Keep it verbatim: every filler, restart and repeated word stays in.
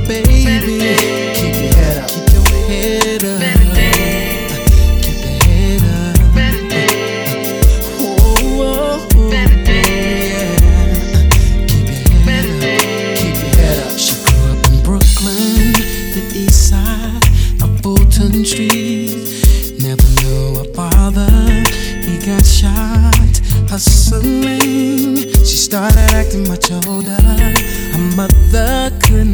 baby. Keep your head up. Keep your head up. Keep your head up. Oh, oh, oh, yeah. Keep your head up. Keep your head up. She grew up in Brooklyn, the east side of Fulton Street. Never knew her father, he got shot hustling. She started acting much older. Her mother couldn't